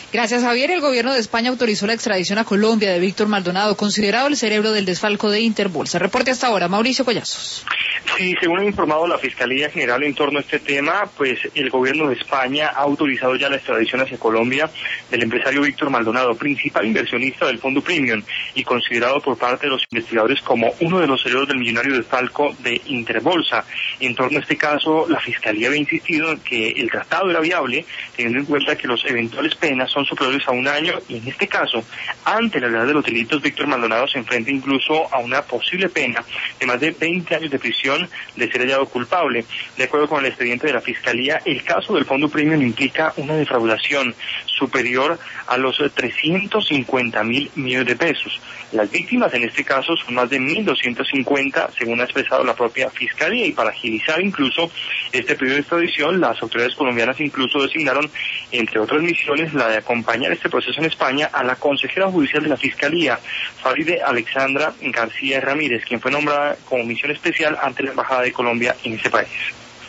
Gracias, Javier. El gobierno de España autorizó la extradición a Colombia de Víctor Maldonado, considerado el cerebro del desfalco de Interbolsa. Reporte hasta ahora, Mauricio Collazos. Sí, según ha informado la Fiscalía General en torno a este tema, pues el gobierno de España ha autorizado ya la extradición hacia Colombia del empresario Víctor Maldonado, principal inversionista del Fondo Premium y considerado por parte de los investigadores como uno de los cerebros del millonario desfalco de Interbolsa. En torno a este caso, la Fiscalía había insistido en que el tratado era viable, teniendo en cuenta que los eventuales penas son superiores a 1 año y en este caso, ante la gravedad de los delitos, Víctor Maldonado se enfrenta incluso a una posible pena de más de 20 años de prisión de ser hallado culpable. De acuerdo con el expediente de la Fiscalía, el caso del Fondo Premium implica una defraudación superior a los 350.000 millones de pesos. Las víctimas en este caso son más de 1.250, según ha expresado la propia Fiscalía, y para agilizar incluso este periodo de extradición, las autoridades colombianas incluso designaron, entre otras misiones, la de acompañar este proceso en España a la consejera judicial de la Fiscalía, Faride Alexandra García Ramírez, quien fue nombrada como misión especial ante la Embajada de Colombia en ese país.